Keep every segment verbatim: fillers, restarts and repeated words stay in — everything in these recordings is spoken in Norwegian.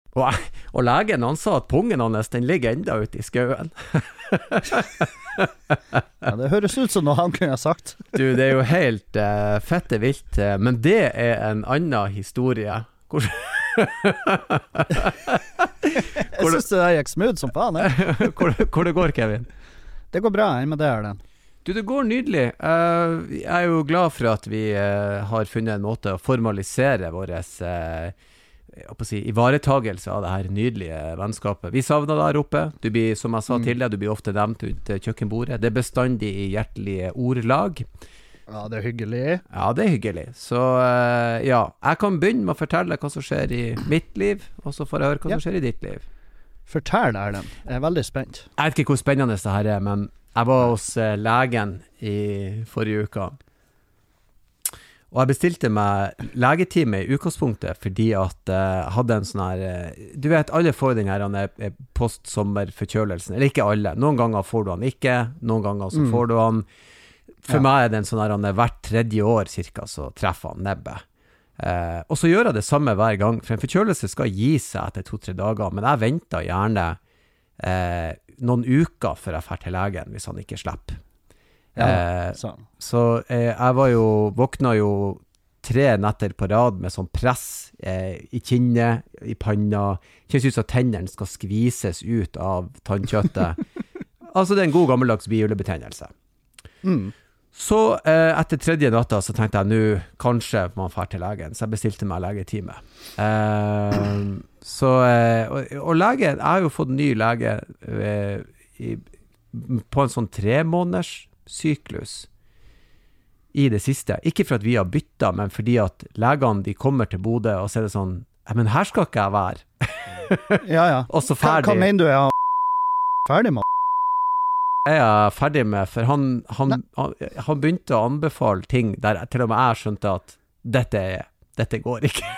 Og, og legen, han sa at pungen hans, den ligger enda ute i skauen. Ja, det høres ut som noe han kunne ha sagt. Du, det er jo helt uh, fette vilt, uh, men det er en annen historie. Hvor... Jeg synes det der gikk smooth som faen, eh? hvor, hvor det går, Kevin? Det går bra, jeg med det er den. Du, det går nydelig. Uh, jeg er jo glad for at vi uh, har funnet en måte å formalisere våres uh, jeg å si, ivaretagelse av det her nydelige vennskapet. Vi savner der oppe. Du blir, som jeg sa mm. til deg, du blir ofte nevnt ut kjøkkenbordet. Det er bestandig i hjertelige ordlag. Ja, det er hyggelig. Ja, det er hyggelig. Så uh, ja, jeg kan begynne med å fortelle hva som skjer i mitt liv, og så får jeg høre hva ja. som skjer i ditt liv. Fortell, Erlend. Jeg er veldig spent. Jeg vet ikke hvor spennende det her er, men jeg var hos uh, legen i forrige uka. Og jeg bestilte meg legetime i utgangspunktet fordi at uh, jeg hadde en sånn her uh, du vet, alle får den her uh, post-sommerforkjølelsen, eller ikke alle, noen ganger får du han ikke, noen ganger så mm. får du han. For ja. meg er det en sånn her uh, hvert tredje år cirka, så treffer han nebbet. Uh, og så gjør jeg det samme hver gang, for en forkjølelse skal gi seg etter to-tre dager, men jeg venter gjerne uh, noen uker før jeg fer til legen, hvis han ikke slipper. Ja, eh, så, så eh, jeg var jo våkna jo tre netter på rad med sånn press eh, i kinnet, i panna. Kjennes ut som tennene skal skvises ut av tannkjøttet. Altså det er en god gammeldags bihulebetennelse. Mm. Så eh, etter tredje natta så tenkte jeg, nå kanskje man fer til legen, så jeg bestilte meg legetime. Eh, så, eh, og, og lege, jeg har jo fått ny lege eh, i, på en sånn tre måneders syklus i det siste. Ikke for at vi har byttet, men fordi at legene de kommer til Bodø og så er det sånn, men her skal ikke jeg være. Ja, ja. Og så ferdig. Hva, hva mener du er ferdig med? Jeg er ferdig med, for han, han, han, han begynte å anbefale ting der til og med jeg skjønte at dette, dette går ikke.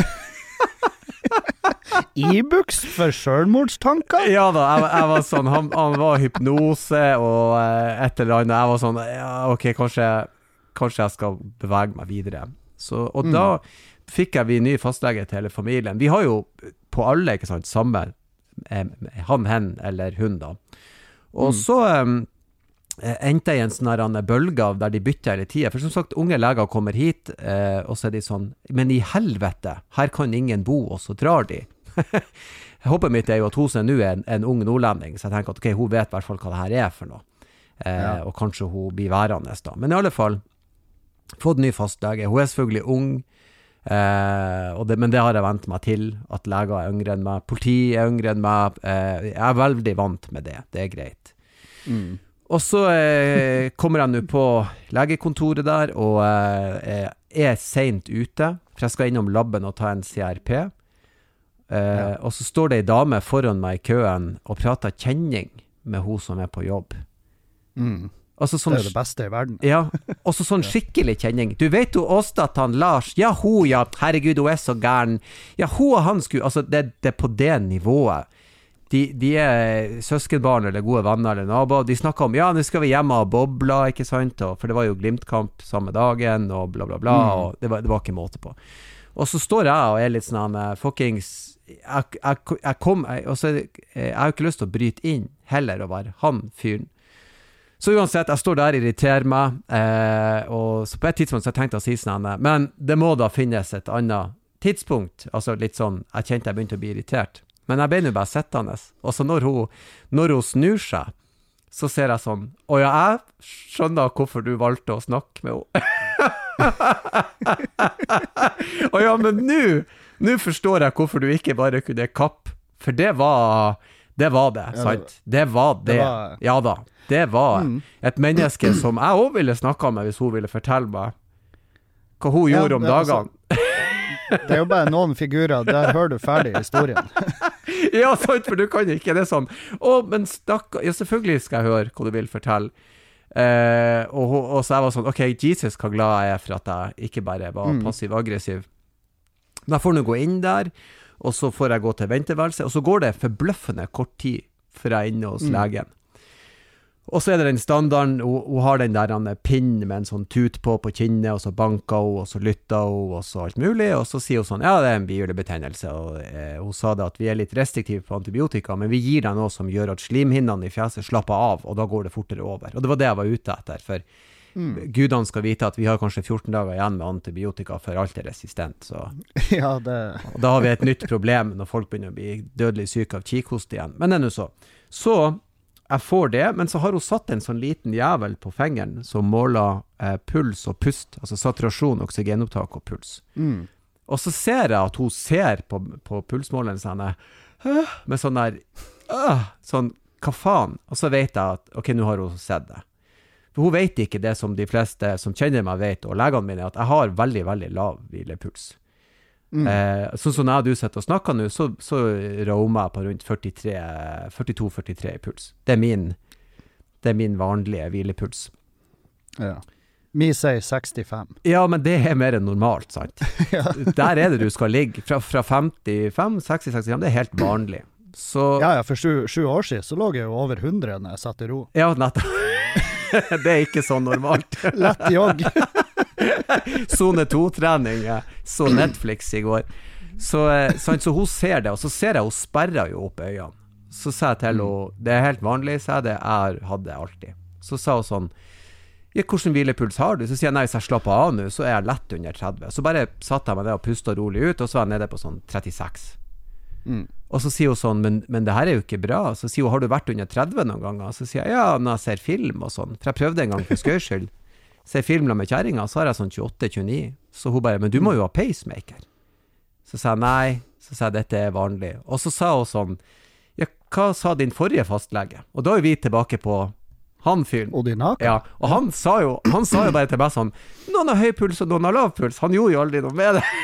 E-books for selvmordstanker? Ja da, jeg, jeg var sånn, han, han var hypnose og uh, et eller annet, jeg var sånn, ja, ok, kanskje, kanskje jeg skal bevege meg videre. Så, og mm. da fikk jeg vi ny fastlege til hele familien. Vi har jo på alle, ikke sant, samme, eh, han, hen eller hun da. Og mm. så um, endte jeg en sånn her bølge av der de bytter hele tiden. For som sagt, unge leger kommer hit, eh, og så er de sånn, men i helvete, her kan ingen bo, og så drar de. Håpet mitt er jo at hun er nå en, en ung nordlending, så jeg tenker at ok, hun vet i hvert fall hva det her er for noe. Eh, ja. Og kanskje hun blir værende da. Men i alle fall, fått ny fastlege. Hun er selvfølgelig ung, eh, og det, men det har jeg vent meg til, at leger er yngre enn meg, politi er yngre enn meg, eh, jeg er veldig vant med det, det er greit. Mm. Og så eh, kommer jeg nå på legekontoret der, og eh, er sent ute, for jeg skal innom labben og ta en C R P. Uh, ja. Og så står det en dame foran meg i køen og prater kjenning med hun som er på jobb. Mm. Altså sånn, det er det beste i verden. Ja, også sånn skikkelig kjenning. Du vet jo også at han Lars, ja hun, ja, herregud, hun er så gæren. Ja, hun og han skulle, altså det, det er på det nivået. De, de er søskenbarn eller gode venner eller naboer. De snakker om, ja, nå skal vi hjemme og bobla, ikke sant? Og, for det var jo Glimt-kamp samme dagen, og bla bla bla, mm. og det var, det var ikke måte på. Og så står jeg og er litt sånn fuckings jeg, jeg, jeg kom jeg, og så, jeg har jo ikke lyst til å bryte inn heller å være han fyren. Så uansett, jeg står der og irriterer meg, eh, og så på et tidspunkt så jeg tenkte å si sånn, men det må da finnes et annet tidspunkt, altså litt sånn, jeg kjente jeg begynte å bli irritert, men jeg ble jo bare settende, og så når hun, når hun snur seg, så ser jeg sånn, og ja, jeg skjønner hvorfor du valgte å snakke med henne. Og ja, men nå nå forstår jeg hvorfor du ikke bare kunne kapp, for det var det var det, ja, sant? Det var det, det var... ja da, det var mm. et menneske som jeg også ville snakke med hvis hun ville fortelle meg hva hun ja, gjorde om dagene. Altså, det er jo bare noen figurer, der hører du ferdig historien. Ja, sant, for du kan ikke, det er sånn, å, men stakkar, ja, selvfølgelig skal jeg høre hva du vil fortelle. Uh, og, og så jeg var sånn, ok, Jesus, hva glad jeg er for at jeg ikke bare var mm. passiv-aggressiv. Men jeg får nå gå inn der, og så får jeg gå til venteværelse, og så går det forbløffende kort tid før jeg er inne hos mm. legen. Og så er det den standarden, hun, hun har den der han, pinn med en sånn tut på på kinnet, og så banker hun, og så lytter hun, og så alt mulig, og så sier hun sånn, ja, det er en bihulebetennelse, og eh, hun sa det at vi er litt restriktive på antibiotika, men vi gir deg noe som gjør at slimhinnene i fjeset slapper av, og da går det fortere over. Og det var det jeg var ute etter, for mm. gudene skal vite at vi har kanskje fjorten dager igjen med antibiotika, for alt er resistent, så ja, det... og da har vi et nytt problem når folk begynner å bli dødelig syke av kikhost igjen. Men det er nå så. Så jeg får det, men så har hun satt en sånn liten jævel på fingeren som måler eh, puls og pust, altså saturasjon, oksygenopptak og puls. Mm. Og så ser jeg at hun ser på, på pulsmåleren sånn, øh, med sånn der, øh, sånn, hva faen? Og så vet jeg at, ok, nå har hun sett det. For hun vet ikke det som de fleste som kjenner meg vet, og legene mine, at jeg har veldig, veldig lav hvilepuls. Mm. Eh, sånn som når du sitter og snakker nå, så, så romer jeg på rundt førtitre, førtito førtitre i puls. Det er min, det er min vanlige hvilepuls. Ja. Mi sier sekstifem. Ja, men det er mer enn normalt, sant? Ja. Der er det du skal ligge. Fra, fra femtifem, seksti, sekstifem, det er helt vanlig. Så... Ja, ja, for sju, sju år siden så lå jeg jo over hundre når jeg satt i ro. Ja, nettopp. Det er ikke så normalt. Lett jogg. Zone to-trening, så Netflix i går. Så, så, så hun ser det, og så ser jeg hun sperrer jo opp øynene. Så sa jeg til henne, det er helt vanlig, sa jeg det, jeg hadde alltid. Så sa hun sånn, ja, hvordan hvilepuls har du? Så sier jeg, nei, hvis jeg slapper av nå, så er jeg lett under tretti. Så bare satt jeg meg ned og pustet rolig ut, og så var jeg nede på sånn trettiseks. Mm. Og så sier hun sånn, men, men det her er jo ikke bra. Så sier hun, har du vært under tretti noen ganger? Så sier jeg, ja, når jeg ser film og sånn. For jeg prøvde en gang for skøyskyld. Ser film med kjæringa, så har jeg sånn tjueåtte tjueni. Så hun bare, men du må jo ha pacemaker. Så sa jeg, nei. Så sa jeg, dette er vanlig. Og så sa hun sånn, ja, hva sa din forrige fastlege? Og da er vi tilbake på han fyren. Odinaka? Ja, og han sa jo, han sa jo bare til meg sånn, noen har høy puls og noen har lav puls. Han gjorde jo aldri noe med det.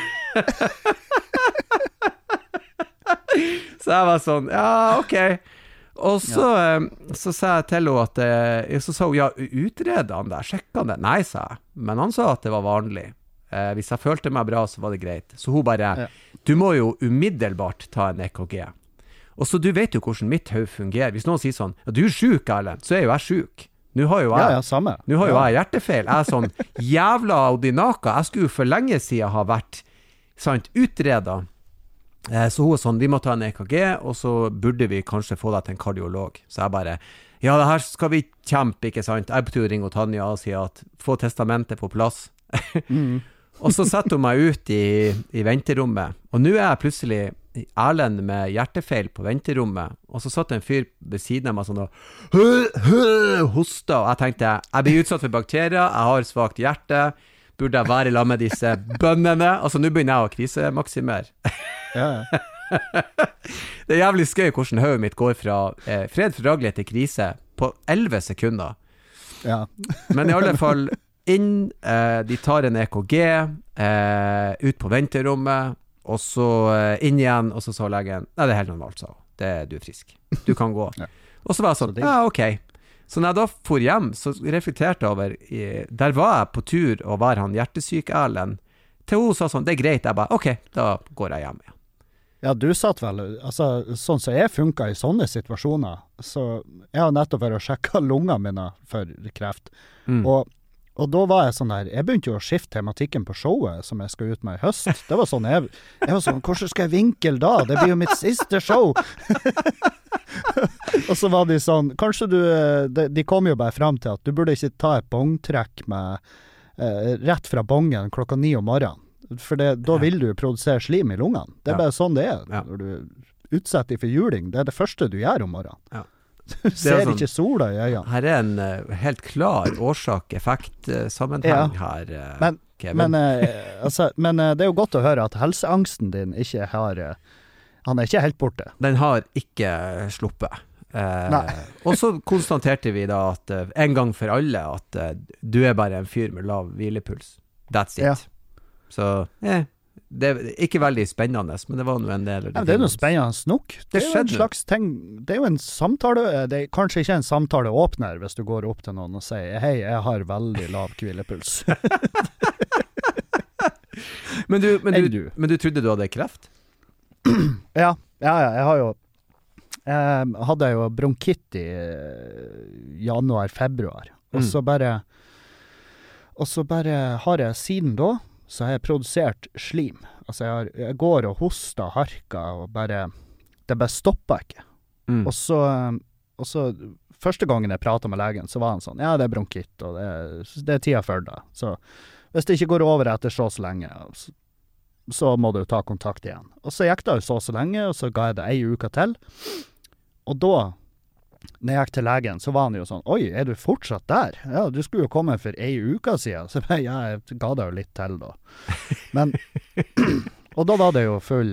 Så jeg var sånn, ja, ok. Og så, ja. så sa jeg til henne at, så sa hun, ja, utreder han der, sjekket han det? Nei, sa jeg. Men han sa at det var vanlig. Eh, hvis jeg følte meg bra, så var det greit. Så hun bare, ja. Du må jo umiddelbart ta en E K G. Og så du vet jo hvordan mitt høy fungerer. Hvis noen sier sånn, ja, du er syk, Erlend, så er jo jeg syk. Nå har jo jeg, ja, ja, samme. Nå har jo ja. jeg hjertefeil. Jeg er sånn, jævla Odinaka, jeg skulle jo for lenge siden ha vært, sant, utredet. Så hun er sånn, vi må ta en E K G, og så burde vi kanskje få deg til en kardiolog. Så jeg bare, ja, det her skal vi kjempe, ikke sant? Jeg betyr å ringe Tanja og si at få testamentet på plass. Mm. Og så setter hun meg ut i, i venterommet. Og nå er jeg plutselig Erlend med hjertefeil på venterommet. Og så satt en fyr ved siden av meg sånn og hosta. Og jeg tenkte, jeg blir utsatt for bakterier, jeg har svagt hjerte. Burde jeg være sammen med disse bønnene? Altså, nå begynner jeg å krisemaksimere. Ja, ja. Det er jævlig skøy hvordan høyet mitt går fra eh, fred for daglig til krise på elleve sekunder. Ja. Men i alle fall inn, eh, de tar en E K G, eh, ut på venterommet, og så eh, inn igjen, og så sa legen, nei, det er helt normalt, sa hun. Det er du er frisk. Du kan gå. Ja. Og så var jeg sånn, så ja, ok. Så når jeg da for hjem, så reflekterte jeg over, der var jeg på tur å være han hjertesyk Erlend. Til hun sa sånn, det er greit. Jeg bare, ok, da går jeg hjem igjen. Ja, du satt vel, altså, sånn som jeg funket i sånne situasjoner, så jeg har nettopp vært å sjekke lungene mine for kreft. Mm. Og, og da var jeg sånn der, jeg begynte jo å skifte tematikken på showet som jeg skal ut med i høst. Det var sånn, jeg, jeg var sånn, hvordan skal jeg vinkle da? Det blir jo mitt siste show. Og så var de sånn, kanskje du, de, de kom jo bare frem til at du burde ikke ta et bongtrekk med, eh, rett fra bongen klokka ni om morgenen. For det, da vil du produsere slim i lungene. Det er ja. Bare sånn det er. Ja. Når du utsetter for juling, det er det første du gjør om morgenen. Ja. Du ser sånn, ikke sola i øynene. Her er en uh, helt klar årsak-effekt-sammenheng uh, ja. her, uh, men, Kevin. Men, uh, altså, men uh, det er jo godt å høre at helseangsten din ikke har uh, han er ikke helt borte. Den har ikke sluppet. Uh, og så konstaterte vi da at uh, en gang for alle at uh, du er bare en fyr med lav hvilepuls. That's it. Ja. Så, eh, det er ikke veldig spennende, men det var noe en del. Ja, det er noe spennende nok. Det, det er jo en slags ting, det er jo en samtale, det er kanskje ikke en samtaleåpner hvis du går opp til noen og sier, hei, jeg har veldig lav hvilepuls. men, du, men, du, men du trodde du hadde kreft? ja, ja, ja, jeg har jo, Jeg hadde jo bronkitt i eh, januar-februar, og Mm. så bare Og så bare har jeg siden da, så har jeg produsert slim. Altså jeg, har, jeg går og hoster og harker, og bare det bare stopper ikke. Mm. Og så, og så første gangen jeg pratet med legen, så var han sånn, ja, det er bronkitt, og det er, det er tida for det. Så hvis det ikke går over etter så så lenge, så, så må du ta kontakt igjen. Og så gikk det jo så så lenge, og så ga jeg det ei uke til. Og da, når jeg gikk til legen, så var han jo sånn, oi, er du fortsatt der? Ja, du skulle jo komme for ei uke siden. Så jeg, ja, jeg ga det jo litt til da. Men, og da var det jo full,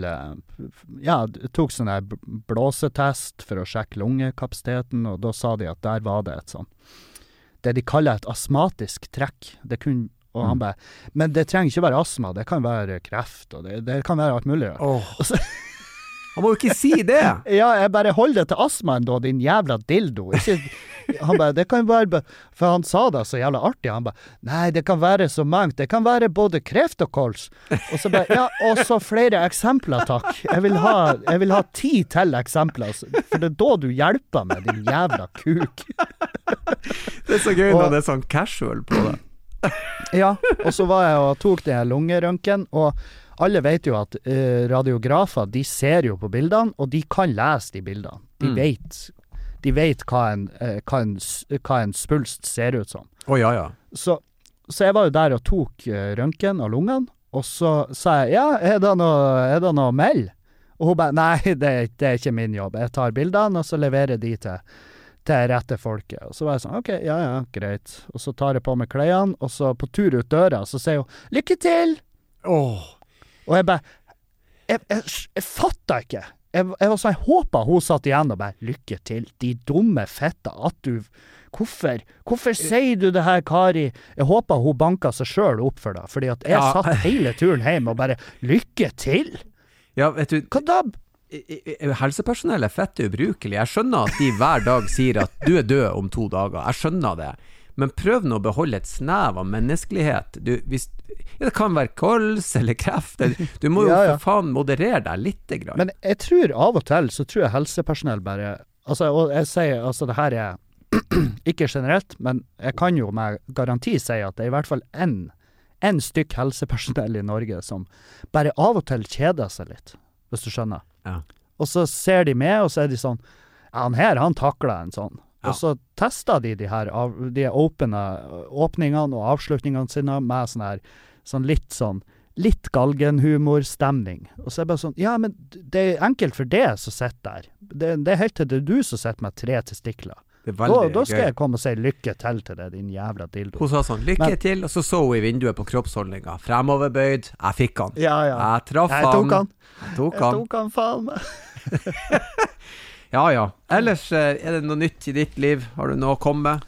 ja, jeg tok sånn her blåsetest for å sjekke lungekapasiteten, og da sa de at der var det et sånn, det de kaller et astmatisk trekk. Det kunne, og han bare, men det trenger ikke være astma, det kan være kreft, og det, det kan være alt mulig. Åh. Og så, Han må jo ikke si det! ja, jeg bare holder det til astmaen da, din jævla dildo. Ikke, han bare, det kan være, for han sa det så jævla artig, han bare, nei, det kan være så mangt, det kan være både kreft og kols. Og så bare, ja, og så flere eksempler, takk. Jeg vil ha, jeg vil ha ti til eksempler, for det er da du hjelper meg, din jævla kuk. Det er så gøy når det er sånn casual på det. Ja, og så var jeg og tok det her lungerøntgen, og alle vet jo at uh, radiografer, de ser jo på bildene, og de kan lese de bildene. De Mm. vet, de vet hva, en, uh, hva, en, s- hva en spulst ser ut som. Å ja, ja. Så, så jeg var jo der og tok uh, røntgen av lungene, og så sa jeg, ja, er det noe, er det noe meld? Og hun bare, nei, det, er- det er ikke min jobb. Jeg tar bildene, og så leverer de til, til rette folket. Og så var jeg sånn, ok, ja, ja, greit. Og så tar jeg på meg klærne, og så på tur ut døra, så sier hun, lykke til! Åh. Og jeg bare, jeg, jeg, jeg fatter ikke. Jeg, jeg var sånn, jeg håper hun satt igjen og bare, lykke til, de dumme fetta, at du, hvorfor, hvorfor sier du det her, Kari? Jeg håper hun banket seg selv opp for det, fordi at jeg Ja. satt hele turen hjem og bare, lykke til! Ja, vet du, Hva da? i- i- helsepersonell er fett ubrukelig. Jeg skjønner at de hver dag sier at du er død om to dager. Jeg skjønner det. Men prøv nå å beholde et snev av menneskelighet. Du, hvis, ja, det kan være kols eller kreft. Du må jo Ja, ja. for faen moderere deg litt grann. Men jeg tror av og til, så tror jeg helsepersonell bare, altså, og jeg sier, altså det her er ikke generelt, men jeg kan jo med garanti si at det er i hvert fall en, en stykk helsepersonell i Norge som bare av og til kjeder seg litt, hvis du skjønner. Ja. Og så ser de med, og så er de sånn, ja, han her, han takler en sånn. Ja. Og så tester de de her, av, de åpne åpningene og avslutningene sine med sånn her, sånn litt sånn, litt galgenhumorstemning. Og så er det bare sånn, ja, men det er enkelt for det som sitter der. Det, det er helt til det er du som sitter med tre testikler. Det er Da, veldig da skal gøy. jeg komme og si lykke til til det, din jævla dildo. Hun sa sånn, lykke Men- til, og så så hun i vinduet på kroppsholdninga. Fremoverbøyd, jeg fikk han. Ja, ja. Jeg traff Jeg tok han. Jeg tok Jeg han. tok han faen meg. Ja, ja. Ellers, eh, er det noe nytt i ditt liv? Har du noe å komme med?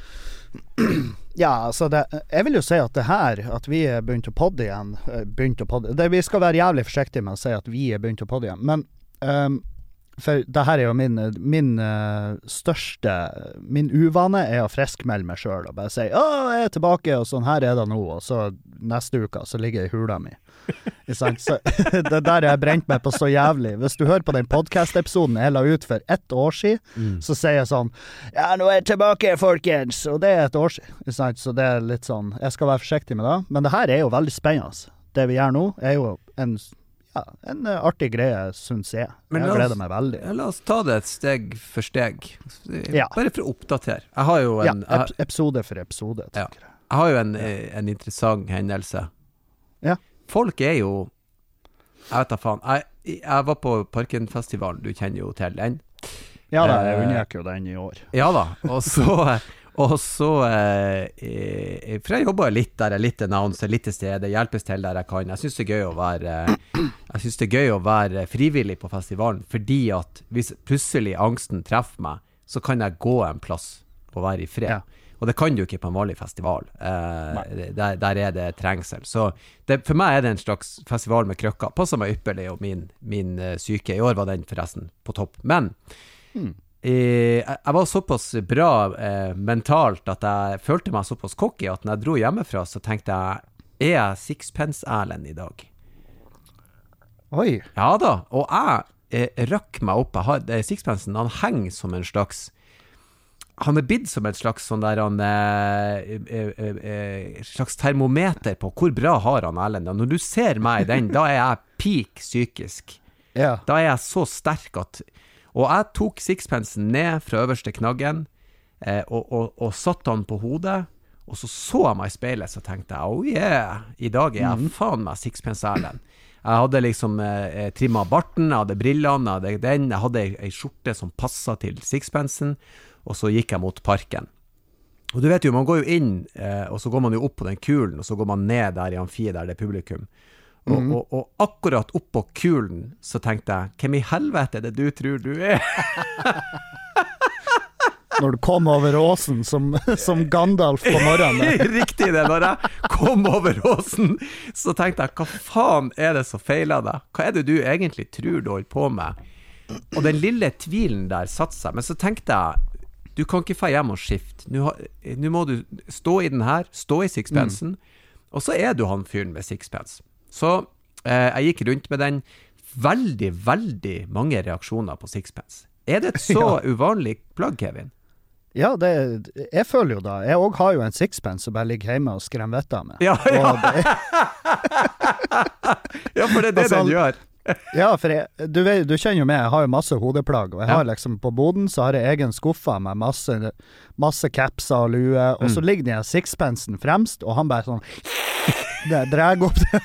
Ja, altså det, jeg vil jo si at det her, at vi er begynt å podde igjen, eh, begynt å podde, det, vi skal være jævlig forsiktige med å si at vi er begynt å podde igjen, men ehm, for det her er jo min, min eh, største, min uvane er å friskmelde meg selv og bare si, å, jeg er tilbake, og sånn her er det nå, og så neste uke så ligger jeg i hula mi. Ikke sant? Så, det der har jeg brent meg på så jævlig. Hvis du hører på den podcast-episoden jeg la ut for ett år siden, Mm. så sier jeg sånn, ja, nå er jeg tilbake, folkens, og det er et år siden. Ikke sant? Så det er litt sånn, jeg skal være forsiktig med det, men det her er jo veldig spennende. Det vi gjør nå er jo en, ja, en eh, artig greie, synes jeg. Men Jeg la oss- gleder meg veldig. Ja, la oss ta det et steg for steg. Ja. Bare for å oppdatere. Jeg har jo Ja, en, ep jeg, episode for episode, Ja. tenker jeg. jeg har jo en, eh, en interessant hendelse. Ja. Folk er jo, jeg vet da faen, jeg, jeg var på Parkenfestivalen, du kjenner jo til den. Ja da, jeg Eh, unngikk jo den i år. Ja da, og så, og så eh, eh, for jeg jobber litt der, jeg er litt annonser, litt til stede, hjelpes til der jeg kan. Jeg synes det er gøy å være, eh, jeg synes det er gøy å være frivillig på festivalen, fordi at hvis plutselig angsten treffer meg, så kan jeg gå en plass og være i fred. Ja. Og det kan du ikke på en vanlig festival. Eh, der, der er det trengsel. Så det, for meg er det en slags festival med krøkker. Passer meg ypperlig, og min, min eh, syke. I år var den forresten på topp. Men Hmm. eh, jeg, jeg var såpass bra eh, mentalt at jeg følte meg såpass cocky at når jeg dro hjemmefra, så tenkte jeg, er jeg Sixpence Erlend i dag? Oi, Ja da, og jeg eh, røkk meg opp. Jeg har, det, sixpensen, han henger som en slags han er bidd som et slags sånn der han, eh, eh, eh, slags termometer på hvor bra har han Erlend. Når du ser meg i den, da er jeg peak psykisk. Ja. Da er jeg så sterk at og jeg tok sixpensen ned fra øverste knaggen eh, og, og, og satt han på hodet og så så jeg meg i speilet så tenkte jeg, oh yeah, i dag er jeg mm. faen meg sixpence Erlend. Jeg hadde liksom eh, trimmet barten, jeg hadde brillene, jeg hadde den, jeg hadde en skjorte som passet til sixpensen, og så gikk jeg mot parken. Og du vet jo, man går jo inn, eh, og så går man jo opp på den kulen, og så går man ned der i amfiet der det er publikum. Og, mm. og, og akkurat opp på kulen så tenkte jeg, hvem i helvete er det du tror du er? Når du kom over åsen som, som Gandalf på morgenen. Riktig det, når jeg kom over åsen, så tenkte jeg, hva faen er det som feiler deg? Hva er det du egentlig tror du holder på med? Og den lille tvilen der satt seg, men så tenkte jeg, du kan ikke få hjem og skifte. Nå, nå må du stå i den her, stå i sixpensen, mm. og så er du han fyren med sixpence. Så eh, jeg gikk rundt med den veldig, veldig mange reaksjoner på sixpence. Er det et så ja. uvanlig plagg, Kevin? Ja, det, jeg føler jo da. Jeg også har jo en sixpence som bare ligger hjemme og skremmer vettet med. Ja, ja. Det... ja, for det er det altså, den gjør. Ja, for jeg, du, vet, du kjenner jo meg, jeg har jo masse hodeplagg, og jeg har liksom på boden så har jeg egen skuffa med masse, masse capser og lue, og mm. så ligger den sixpensen fremst, og han bare sånn det drar opp det.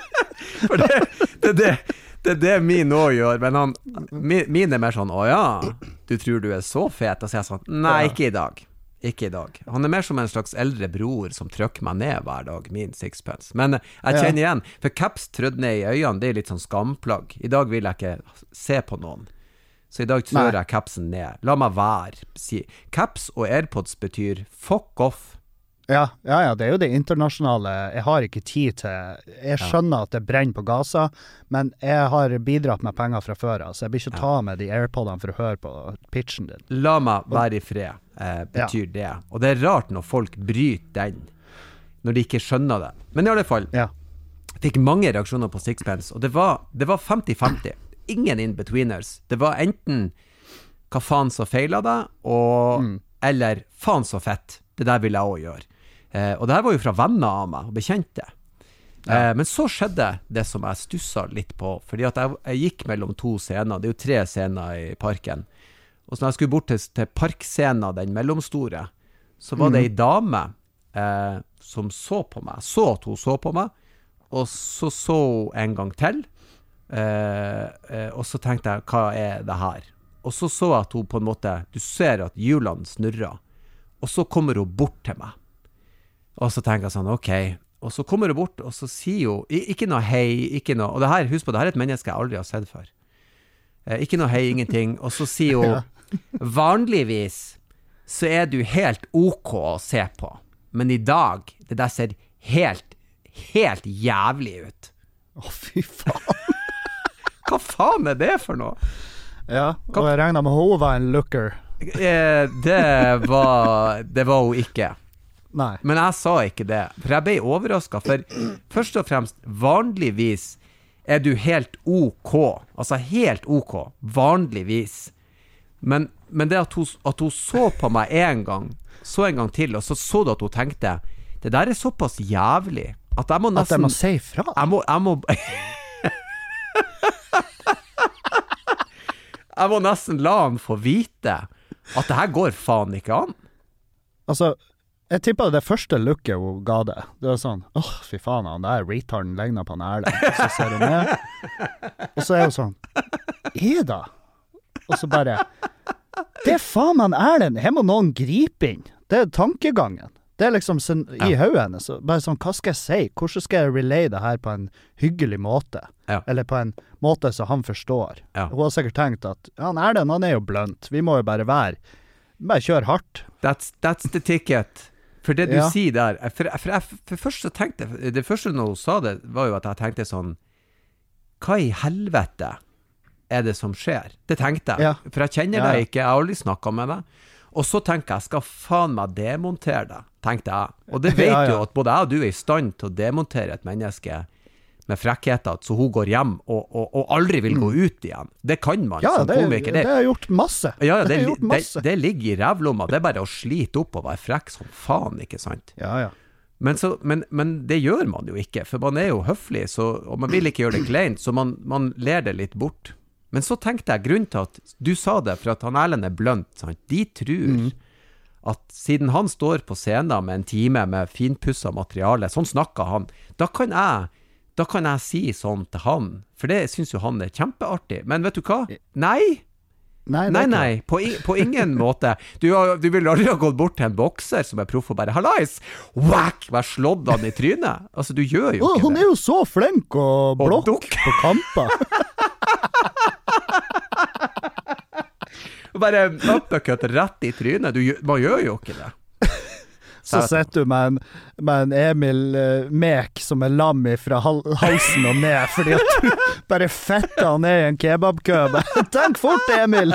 For det, det, det, det er det min også gjør, men han, min, min er mer sånn, å ja, du tror du er så fet, og så er jeg sånn, nei, ikke i dag. Ikke i dag. Han er mer som en slags eldre bror som trykker meg ned hver dag, min sixpence. Men jeg kjenner igjen, for caps trødd ned i øynene, det er litt sånn skamplagg. I dag vil jeg ikke se på noen. Så i dag trør jeg capsen ned. La meg være. Si. Caps og AirPods betyr fuck off. Ja, ja, ja, det er jo det internasjonale. Jeg har ikke tid til... Jeg skjønner at det brenner på Gaza, men jeg har bidratt med penger fra før, så jeg blir ikke ta med de AirPodene for å høre på pitchen din. La meg være i fred, eh, betyr ja. det. Og det er rart når folk bryter den, når de ikke skjønner det. Men i alle fall, ja. jeg fikk mange reaksjoner på sixpence, og det var, det var femti femti. Ingen in-betweeners. Det var enten hva faen så feilet deg, og, mm. eller faen så fett. Det der vil jeg også gjøre. Eh, og det her var jo fra venner av meg og bekjente. Ja. Eh, men så skjedde det som jeg stusset litt på, fordi at jeg, jeg gikk mellom to scener, det er jo tre scener i parken, og så når jeg skulle bort til, til parkscenen, den mellomstore, så var det en dame eh, som så på meg, så at hun så på meg, og så så hun en gang til, eh, eh, og så tenkte jeg, hva er det her? Og så så jeg at hun på en måte, du ser at hjulene snurrer, og så kommer hun bort til meg. Og så tenker jeg sånn, ok. Og så kommer hun bort, og så sier hun, ikke noe hei, ikke noe, og det her, husk på, det her er et menneske jeg aldri har sett før. Eh, ikke noe hei, ingenting. Og så sier hun, vanligvis så er du helt ok å se på, men i dag, det der ser helt, helt jævlig ut. Å, fy faen. Hva faen er det for noe? Ja, og jeg regner med hun var en looker. Eh, det var, det var hun ikke. Nei. Men jeg sa ikke det, for jeg ble overrasket, for først og fremst, vanligvis er du helt ok, altså helt ok, vanligvis. Men, men det at hun, at hun så på meg en gang, så en gang til, og så så du at hun tenkte, det der er såpass jævlig, at jeg må nesten... At jeg må si fra? Jeg må... Jeg må, jeg må nesten la han få vite at det her går faen ikke an. Altså... Jeg tippet det første looket hun ga det. Det var sånn, åh, oh, fy faen, han der retarden legner på en Erlend. Og så ser hun ned. Og så er hun sånn, er da? Og så bare, det er faen man Erlend, her må noen gripe inn. Det er tankegangen. Det er liksom sånn, i ja. hodet hennes. Bare sånn, hva skal jeg si? Hvordan skal jeg relay det her på en hyggelig måte? Ja. Eller på en måte som han forstår. Ja. Hun har sikkert tenkt at, ja, Erlend, han er jo blunt. Vi må jo bare være, bare kjøre hardt. That's, that's the ticket. For det du ja. sier der, for, for, jeg, for først så tenkte jeg, det første når hun sa det, var jo at jeg tenkte sånn, hva i helvete er det som skjer? Det tenkte jeg, ja. for jeg kjenner ja. deg ikke, jeg har aldri snakket med deg. Og så tenker jeg, skal faen meg demontere deg, tenkte jeg. Og det vet ja, ja. jo at både jeg og du er i stand til å demontere et menneske med frekkheter, så hun går hjem og, og, og aldri vil gå ut igjen. Det kan man ja, som det, komiker. Det, det har gjort masse. Ja, det, det, har gjort masse. Det, det ligger i rævlomma. Det er bare å slite opp og være frekk som faen, ikke sant? Ja, ja. Men, så, men, men det gjør man jo ikke, for man er jo høflig, så, og man vil ikke gjøre det kleint, så man, man ler det litt bort. Men så tenkte jeg, grunnen til at du sa det, for at han Erlend er blønt, sant? De tror mm. at siden han står på scenen med en time med finpusset materiale, sånn snakker han, da kan jeg, da kan jeg si sånn til han, for det synes jo han er kjempeartig. Men vet du hva? Nei! Nei, nei, nei, på, i, på ingen måte. Du, har, du vil aldri ha gått bort til en bokser som er proff og bare «Hallais!» Whack! Vær slått han i trynet. Altså, du gjør jo oh, ikke hun det. Hun er jo så flink og blokk på kamper. Bare uppercut rett i trynet. Du, man gjør jo ikke det. Så setter du med en, med en Emil uh, Mek som er lam fra hal halsen og ned, fordi at du bare fetter han ned i en kebabkøb. Tenk fort, Emil!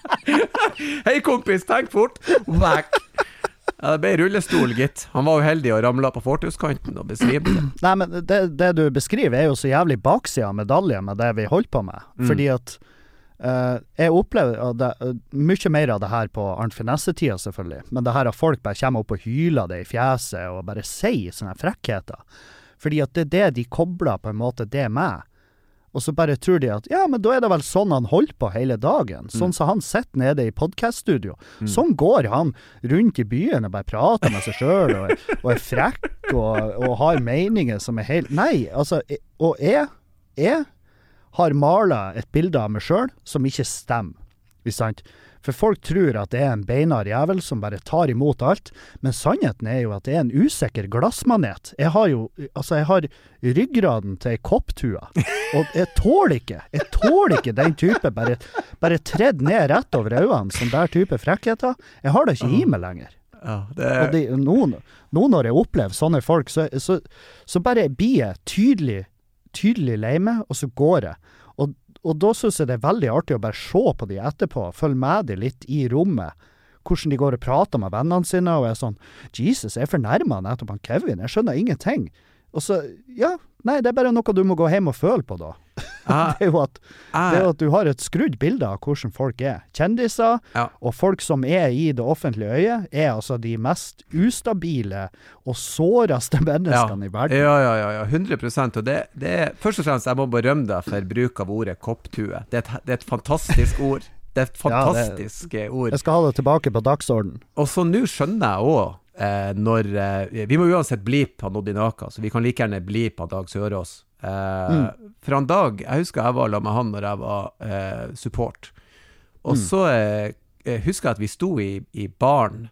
Hei kompis, tenk fort! Whack! Ja, det ble rullestol, gitt. Han var uheldig og ramlet på fortuskanten og besvimte. Nei, men det, det du beskriver er jo så jævlig baksida av medaljen med det vi holder på med. Mm. Fordi at Uh, jeg opplever uh, det, uh, mye mer av det her på Arnt Finesse-tida selvfølgelig, men det her at folk bare kommer opp og hyler det i fjeset og bare sier sånne frekkheter, fordi at det er det de kobler på en måte det med, og så bare tror de at ja, men da er det vel sånn han holder på hele dagen, sånn mm. så han sitter nede i podcaststudio, mm. sånn går han rundt i byen og bare prater med seg selv og, og er frekk og, og har meninger som er helt, nei, altså, og jeg, jeg har malet et bilde av meg selv som ikke stemmer, ikke sant? For folk tror at det er en beinar jævel som bare tar imot alt, men sannheten er jo at det er en usikker glassmanet. Jeg har jo, altså jeg har ryggraden til en kopptua, og jeg tåler ikke, jeg tåler ikke den type, bare, bare tredd ned rett over øynene, som der type frekkheter. Jeg har det ikke i meg lenger. Ja, det er... Og de, noen, noen når jeg opplever sånne folk, så, så, så bare blir jeg tydelig tydelig lei meg, og så går jeg. Og, og da synes jeg det er veldig artig å bare se på de etterpå, følge med de litt i rommet, hvordan de går og prater med vennene sine, og jeg er sånn, Jesus, jeg er fornærmet nettopp han Kevin, jeg skjønner ingenting. Og så, ja, nei, det er bare noe du må gå hjem og føle på da. Ah, det, er jo at, ah, det er jo at du har et skrudd bilde av hvordan folk er. Kjendiser, ja. Og folk som er i det offentlige øyet, er altså de mest ustabile og såreste menneskene ja. i verden. Ja, ja, ja, ja, hundre prosent. Og det, det er, først og fremst, jeg må berømme deg for bruk av ordet kopptue. Det er et, det er et fantastisk ord. Det er et fantastisk ja, det, ord. Jeg skal ha det tilbake på dagsorden. Og så nå skjønner jeg også, Eh, når, eh, vi må uansett blip han Odin Aka, så vi kan like gjerne blip han Dag Sørås. Eh, mm. For han Dag, jeg husker jeg var la med han når jeg var eh, support. Og mm. så eh, husker jeg at vi sto i, i baren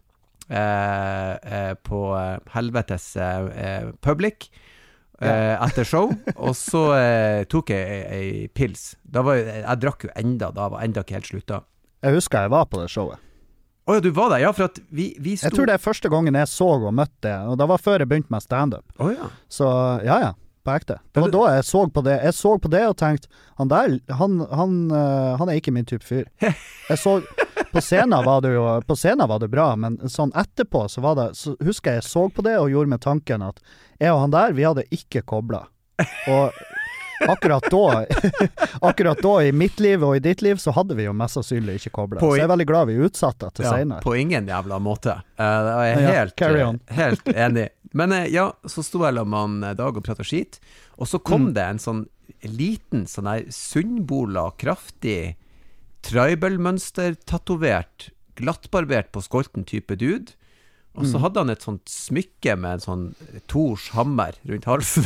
eh, eh, på eh, helvetes eh, public eh, etter show, og så eh, tok jeg en pils. Da var, jeg drakk jo enda, da var enda ikke helt slutta. Jeg husker jeg var på det showet. Åja, oh, du var der, ja, for at vi, vi sto... Jeg tror det er første gangen jeg så og møtte det, og det var før jeg begynte med stand-up. Oh, ja. Så, ja, ja, på ekte. Det var da jeg så på det. Jeg så på det og tenkte, han der, han, han, uh, han er ikke min type fyr. Jeg så, på scenen var det jo, på scenen var det bra, men sånn etterpå så var det, så husker jeg jeg så på det og gjorde med tanken at jeg og han der, vi hadde ikke koblet. Og... Akkurat da, akkurat da i mitt liv og i ditt liv så hadde vi jo mest sannsynlig ikke koblet. Så jeg er veldig glad vi utsatte til ja, senere. På ingen jævla måte. Uh, jeg er helt, ja, helt enig. Men uh, ja, så sto jeg med en Dag og pratet skit, og så kom mm. det en sånn liten, sånn her sunnbola, kraftig, tribal-mønster, tatovert, glattbarbert på skolten type dude. Og så hadde han et sånt smykke med en sånn Tors hammer rundt halsen.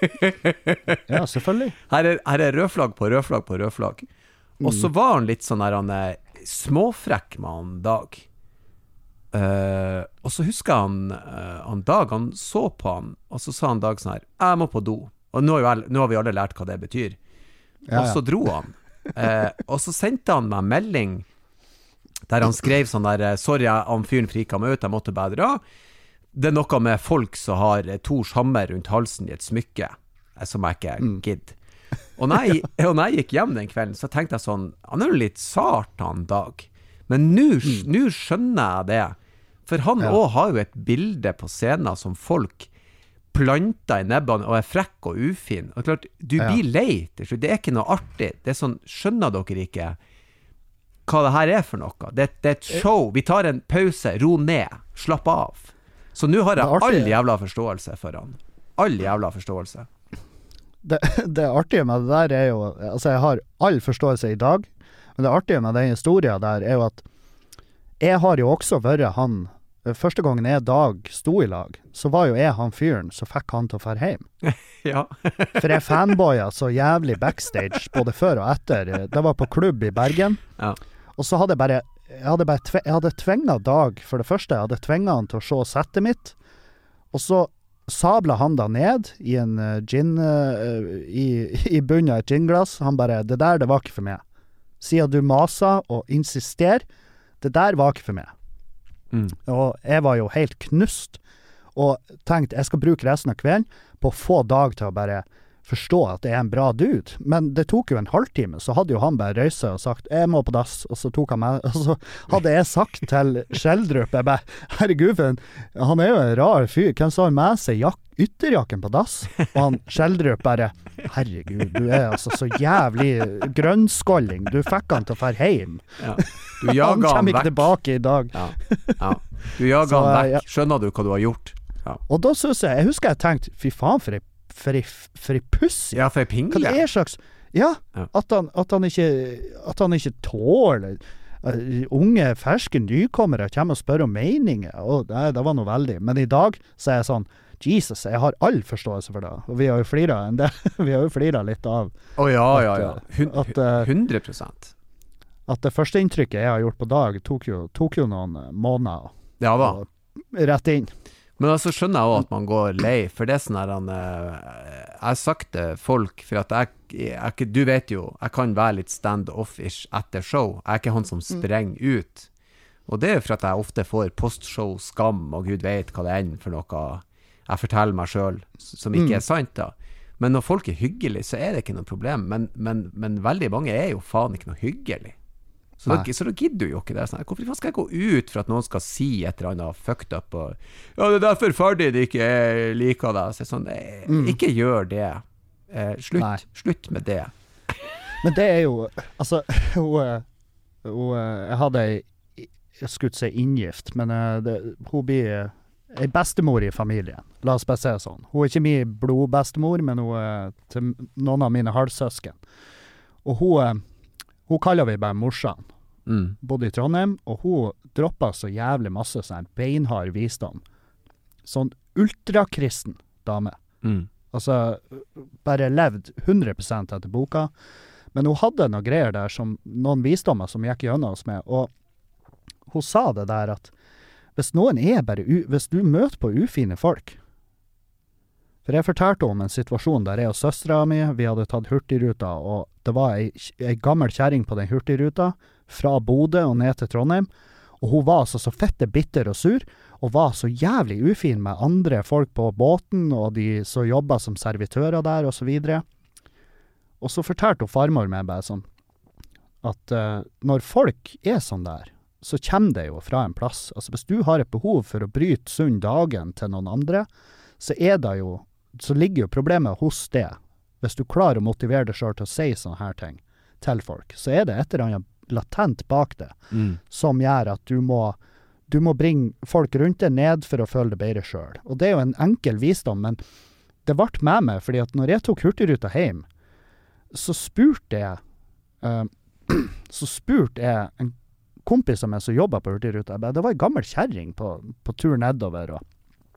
Ja, selvfølgelig. Her er, her er rødflagg på rødflagg på rødflagg. Mm. Og så var han litt sånn her, han er småfrekk med han Dag. Uh, og så husker han, uh, han Dag, han så på han, og så sa han Dag sånn her, jeg må på do. Og nå har, jo, nå har vi alle lært hva det betyr. Ja, og så dro han. Uh, og så sendte han meg melding der han skrev sånn der, sorry, han fyren frika meg ut, jeg måtte bare dra. Det er noe med folk som har Tors hammer rundt halsen i et smykke, som jeg ikke mm. gidd. Og når jeg, og når jeg gikk hjem den kvelden, så tenkte jeg sånn, han er jo litt sart, han Dag. Men nå skjønner jeg det. For han ja. også har jo et bilde på scenen som folk planter i nebbene og er frekk og ufin. Og klart, du Ja. blir lei. Det er ikke noe artig. Det er sånn, skjønner dere ikke hva det her er for noe? Det, det er et show. Vi tar en pause, ro ned, slapp av. Så nå har jeg Det er artig. all jævla forståelse for han. All jævla forståelse. Det, det artige med det der er jo Altså, jeg har all forståelse i dag, men det artige med den historien der er jo at jeg har jo også vært han første gangen jeg Dag sto i lag, så var jo jeg han fyren som fikk han til å fære hjem. Ja. For jeg fanboya så jævlig backstage, både før og etter. Det var på klubb i Bergen. Ja. Og så hadde jeg bare Jeg hadde, bare tve, jeg hadde tvinget Dag, for det første. Jeg hadde tvinget han til å se settet mitt. Og så sabla han da ned i en uh, gin uh, i, i bunnen av et ginglass. Han bare 'Det der, det var ikke for meg'. Siden du maser og insisterer, det der var ikke for meg. Mm. Og jeg var jo helt knust, og tenkte jeg skal bruke resten av kvelden på å få Dag til å bare forstå at det er en bra dude. Men det tok jo en halvtime, så hadde jo han bare røyst seg og sagt 'jeg må på dass', og så tok han meg, og så hadde jeg sagt til Skjeldrup, jeg bare 'herregud, for en, han er jo en rar fyr, hvem som har med seg jak ytterjakken på dass?' Og han Skjeldrup bare 'herregud, du er altså så jævlig grønnskolling, du fikk han til å fære hjem'. Ja. Du jager Han han kommer ikke vekk. tilbake i dag. Ja. Ja. Du jager Så, han vekk. ja. Skjønner du hva du har gjort? Ja, Og da synes jeg, jeg husker jeg tenkte, fy faen for ei for ei, for ei pussig. ja for ei Hva pingle. det er slags Ja, Ja. At, han, at han ikke At han ikke tåler uh, unge, ferske nykommere kommer og spør om meninger. Å, det, det var noe veldig. Men i dag så er jeg sånn Jesus, jeg har all forståelse for det. Og vi har jo flira en del. Vi har jo flira litt av Å ja, ja, at, ja. Hun, at, uh, hundre prosent. at det første inntrykket jeg har gjort på Dag, tok jo, tok jo noen uh, måneder Ja da. og rett inn. Men altså skjønner jeg også at man går lei, for det er sånn her han, eh, jeg har sagt til folk, for at jeg, jeg, jeg, du vet jo, jeg kan være litt stand-off-ish etter show, jeg er ikke han som sprenger ut, og det er jo for at jeg ofte får postshow skam, og Gud vet hva det er for noe jeg forteller meg selv, som ikke er sant da. Men når folk er hyggelige, så er det ikke noe problem, men, men, men veldig mange er jo faen ikke noe hyggelig. Så da, så da gidder du jo ikke det. Sånn, hvorfor skal jeg gå ut for at noen skal si et eller annet fucked up og, ja, det er derfor ferdig det ikke er liker deg. Så sånn, eh, Mm. ikke gjør det. Eh, slutt, Nei. slutt med det. Men det er jo Altså, hun, eh, hun eh, Jeg hadde ei Jeg skulle ikke si inngift, men eh, det, hun blir eh, ei bestemor i familien. La oss bare si det sånn. Hun er ikke min blodbestemor, men hun er til noen av mine halvsøsken. Og hun, eh, hun kaller vi bare morsan. Mm. Bodde i Trondheim, og hun droppa så jævlig masse sånn beinhard visdom. Sånn ultrakristen dame. Mm. Altså, bare levd hundre prosent etter boka. Men hun hadde noen greier der, som noen visdommer som gikk gjennom oss med. Og hun sa det der at hvis noen er bare u hvis du møter på ufine folk. For jeg fortalte om en situasjon der jeg og søstera mi, vi hadde tatt hurtigruta, og det var ei, ei gammel kjerring på den hurtigruta fra Bodø og ned til Trondheim. Og hun var altså så fette bitter og sur, og var så jævlig ufin med andre folk på båten, og de som jobbet som servitører der, og så videre. Og så fortalte hun farmor meg bare sånn, at uh, når folk er sånn der, så kommer det jo fra en plass. Altså hvis du har et behov for å bryte sunn dagen til noen andre, så er det jo, så ligger jo problemet hos det. Hvis du klarer å motivere deg selv til å si sånne her ting til folk, så er det et eller annet latent bak det, Mm. som gjør at du må, du må bringe folk rundt deg ned for å føle det bedre selv. Og det er jo en enkel visdom, men det ble med meg, fordi at når jeg tok hurtigruta hjem, så spurte jeg, uh, så spurte jeg en kompis av meg som jobbet på hurtigruta, jeg bare, det var en gammel kjerring på, på tur nedover, og,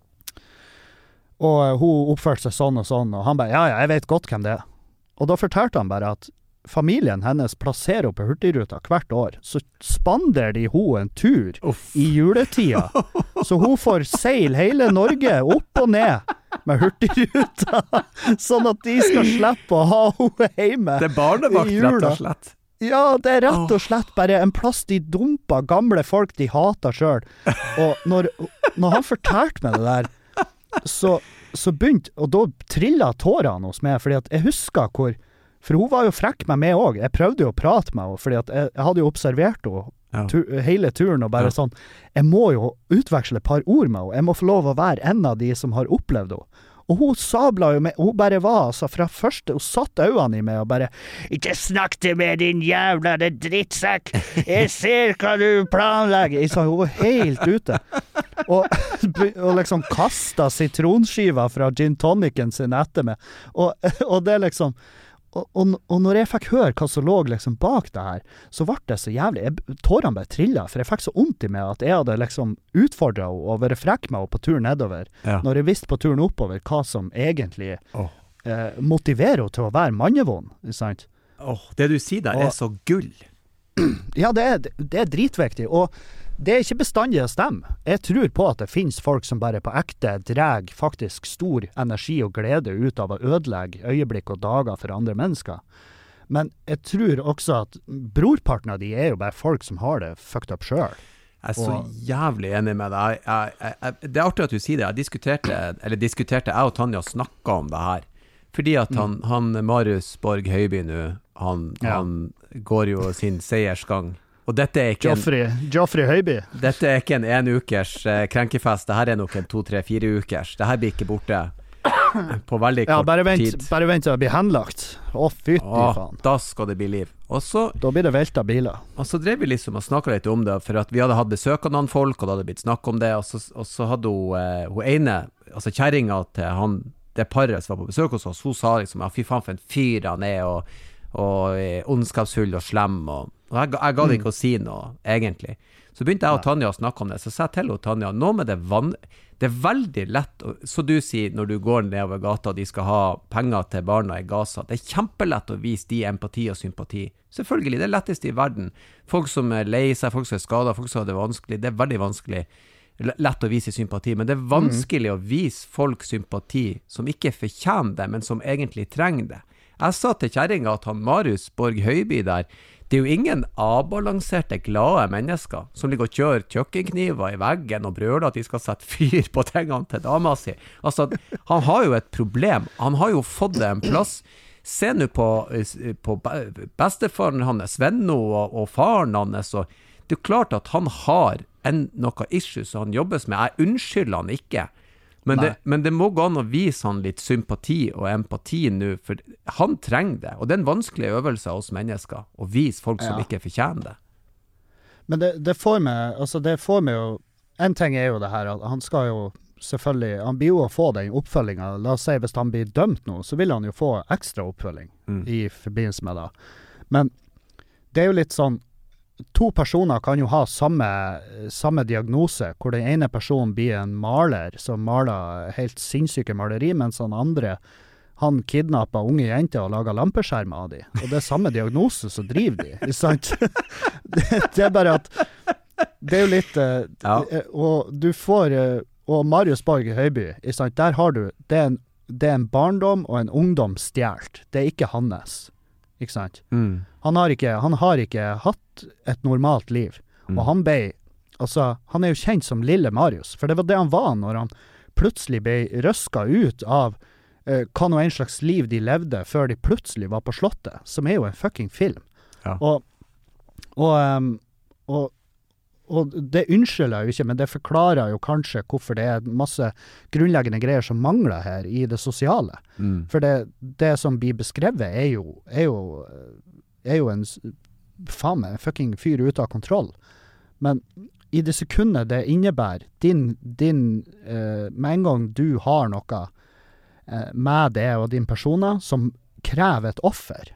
og uh, hun oppførte seg sånn og sånn, og han bare, ja, ja, jeg vet godt hvem det er. Og da fortalte han bare at familien hennes plasserer opp på hurtigruta hvert år, så spanderer de hun en tur Uff. i juletida. Så hun får seil hele Norge opp og ned med hurtigruta, sånn at de skal slippe å ha henne hjemme. Det er barnevakt, i jula. rett og slett. Ja, det er rett og slett bare en plass de dumper gamle folk de hater selv. Og når, når han fortalte meg det der, så, så begynte, og da trillet tårene hos meg, fordi at jeg husker hvor, for hun var jo frekk med meg også. Jeg prøvde jo å prate med henne, fordi at jeg, jeg hadde jo observert henne Ja. tu, hele turen, og bare Ja. sånn, jeg må jo utveksle et par ord med henne. Jeg må få lov å være en av de som har opplevd henne. Og hun sabla jo med, hun bare var, altså, fra første, hun satt øynene i meg og bare «Ikke snakk til meg, din jævla drittsekk! Jeg ser hva du planlegger!» Jeg sa, hun var helt ute. Og, og liksom kastet sitronskiva fra gin tonicen sin etter meg. Og, og det liksom... Og, og, og når jeg fikk høre hva som lå liksom bak det her, så ble det så jævlig, jeg, tårene bare trillet, for jeg fikk så ondt i meg at jeg hadde liksom utfordret henne og vært frekk med henne på turen nedover, ja. Når jeg visste på turen oppover hva som egentlig oh. eh, motiverer henne til å være mannevånd, ikke sant? Oh, det du sier der og, er så gull. Ja, det er, det er dritviktig, og det er ikke bestandig å stemme. Jeg tror på at det finnes folk som bare på ekte drar faktisk stor energi og glede ut av å ødelegge øyeblikk og dager for andre mennesker. Men jeg tror også at brorparten av de er jo bare folk som har det fucked up selv. Jeg er så og, jævlig enig med deg. Jeg, jeg, jeg, det er artig at du sier det. Jeg diskuterte, eller diskuterte jeg og Tanja snakket om det her. Fordi at han, mm. han Marius Borg Høiby nå, han, ja. han går jo sin seiersgang. Og dette er ikke Joffrey, en, Joffrey Høiby. Dette er ikke en en ukers eh, krenkefest. Dette er nok en to, tre, fire ukers. Dette blir ikke borte på veldig ja, kort bare vent, tid. Bare vent til det blir henlagt. Å, fytti faen. Da skal det bli liv. Og så, da blir det velta biler. Og så drev vi liksom og snakket litt om det, for at vi hadde hatt besøk av noen folk, og det hadde blitt snakk om det, og så, og så hadde hun, eh, hun ene, altså kjæringen til han, det paret som var på besøk hos oss, hun sa liksom, ja, fy faen for en fyr han er, og, og eh, ondskapsfull og slem, og Og jeg, jeg ga det ikke mm. å si noe, egentlig. Så begynte jeg og Tanja å snakke om det. Så sa jeg til henne, Tanja, nå med det vann... Det er veldig lett, så du sier, når du går ned over gata, og de skal ha penger til barna i Gaza. Det er kjempelett å vise de empati og sympati. Selvfølgelig, det er lettest i verden. Folk som er lei seg, folk som er skadet, folk som har det vanskelig. Det er veldig vanskelig. Lett å vise sympati, men det er vanskelig mm. å vise folk sympati som ikke fortjener det, men som egentlig trenger det. Jeg sa til kjæringen at han Marius Borg Høiby der, det er jo ingen avbalanserte, glade mennesker som ligger og kjører kjøkkenkniver i veggen og brøler at de skal sette fyr på tingene til dama si. Altså, han har jo et problem. Han har jo fått det en plass. Se nå på, på bestefaren hans, Svenno og, og faren hans. Og det er jo klart at han har en, noe issues han jobbes med. Jeg unnskylder han ikke. Men det, men det må gå an å vise han litt sympati og empati nå, for han trenger det, og det er en vanskelig øvelse av oss mennesker, å vise folk som ja. ikke fortjener det. Men det, det får meg, altså det får meg jo, en ting er jo det her, at han skal jo selvfølgelig, han blir jo å få den oppfølgingen, la oss si hvis han blir dømt nå, så vil han jo få ekstra oppfølging mm. i forbindelse med det. Men det er jo litt sånn, to personer kan jo ha samme, samme diagnose, hvor den ene personen blir en maler som maler helt sinnssyke maleri, mens han andre, han kidnapper unge jenter og lager lampeskjermer av de. Og det er samme diagnose, så driver de. Ikke sant? det, det er bare at det er jo litt ja. og du får og Marius Borg Høiby, ikke sant? Der har du, det er, en, det er en barndom og en ungdom stjert. Det er ikke hans. Ikke sant? Mm. Han, har ikke, han har ikke hatt et normalt liv. Mm. Og han ble, altså, han er jo kjent som Lille Marius, for det var det han var når han plutselig ble røsket ut av uh, hva noe en slags liv de levde før de plutselig var på slottet, som er jo en fucking film. Ja. Og, og, um, og, og det unnskylder jo ikke, men det forklarer jo kanskje hvorfor det er masse grunnleggende greier som mangler her i det sosiale. Mm. For det, det som blir beskrevet er jo, er jo, er jo en faen meg, en fucking fyr ute av kontroll. Men i det sekundet det innebærer din, din eh, med en gang du har noe eh, med det og din personer som krever et offer.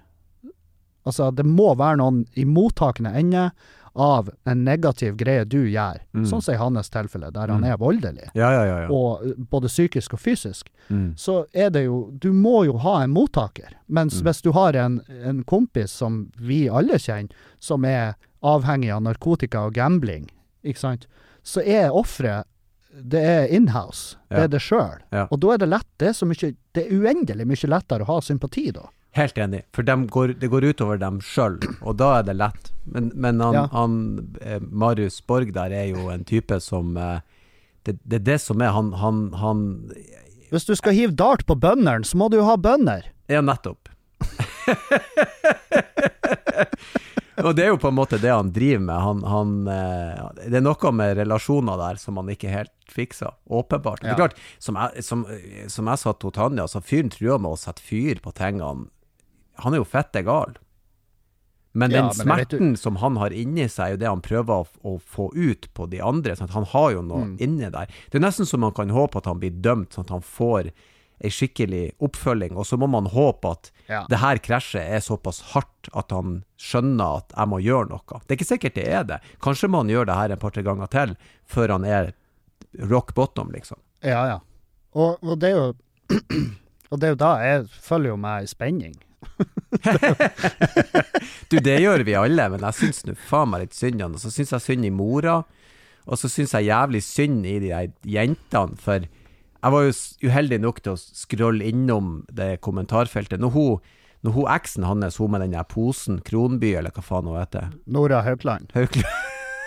Altså, det må være noen i mottakende ende av en negativ greie du gjør, mm. sånn som i hans tilfelle, der han mm. er voldelig, ja, ja, ja, ja. og både psykisk og fysisk, mm. så er det jo, du må jo ha en mottaker, mens mm. hvis du har en, en kompis som vi alle kjenner, som er avhengig av narkotika og gambling, ikke sant, så er offeret, det er in-house, ja. det er det selv, ja. og da er det lett, det er så mye, det er uendelig mye lettere å ha sympati da. Helt enig, for dem går, det går utover dem selv, og da er det lett. Men, men han, ja. han eh, Marius Borg der er jo en type som eh, det, det er det som er han, han, han Hvis du skal hive dart på bønneren, så må du jo ha bønner. Ja, nettopp. Og det er jo på en måte det han driver med. Han, han, eh, det er noe med relasjoner der som han ikke helt fikser, åpenbart. Ja. Det er klart, som jeg, som, som jeg sa til Tanja, altså fyren truer med å sette fyr på tingene. Han er jo fette gal. Men den ja, men smerten som han har inni seg, er jo det han prøver å, å få ut på de andre, sånn at han har jo noe mm. inni der. Det er nesten som man kan håpe at han blir dømt, sånn at han får en skikkelig oppfølging, og så må man håpe at ja. det her krasjet er såpass hardt at han skjønner at jeg må gjøre noe. Det er ikke sikkert det er det. Kanskje man gjør det her en par-tre ganger til, før han er rock bottom, liksom. Ja, ja. Og, og det er jo og det er jo da jeg følger jo meg i spenning. Du, det gjør vi alle, men jeg synes nu faen meg litt synd, og så synes jeg synd i mora, og så synes jeg jævlig synd i de der jentene, for jeg var jo uheldig nok til å scrolle innom det kommentarfeltet, når hun, når hun eksen hans, hun med den der posen, Kronby, eller hva faen hun heter? Nora Haukland. Haukland.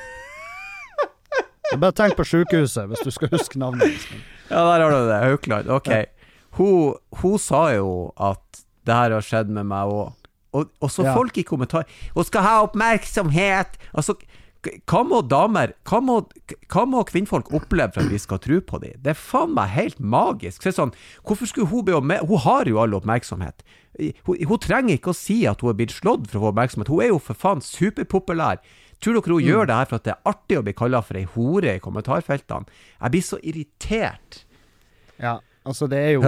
Bare tenk på sykehuset, hvis du skal huske navnet. Ja, der har du det, Haukland, ok. Ja. Hun, hun sa jo at det her har skjedd med meg også. Og, og så ja. folk i kommentar, og skal ha oppmerksomhet, altså, hva må damer, hva må, hva må kvinnfolk oppleve for at vi skal tro på dem? Det er faen meg helt magisk. Så sånn, hvorfor skulle hun bli oppmerksomhet? Hun har jo all oppmerksomhet. Hun, hun trenger ikke å si at hun er blitt slått for å få oppmerksomhet. Hun er jo for faen superpopulær. Tror dere hun mm. gjør det her for at det er artig å bli kallet for en hore i kommentarfeltene? Jeg blir så irritert. Ja, altså det er jo...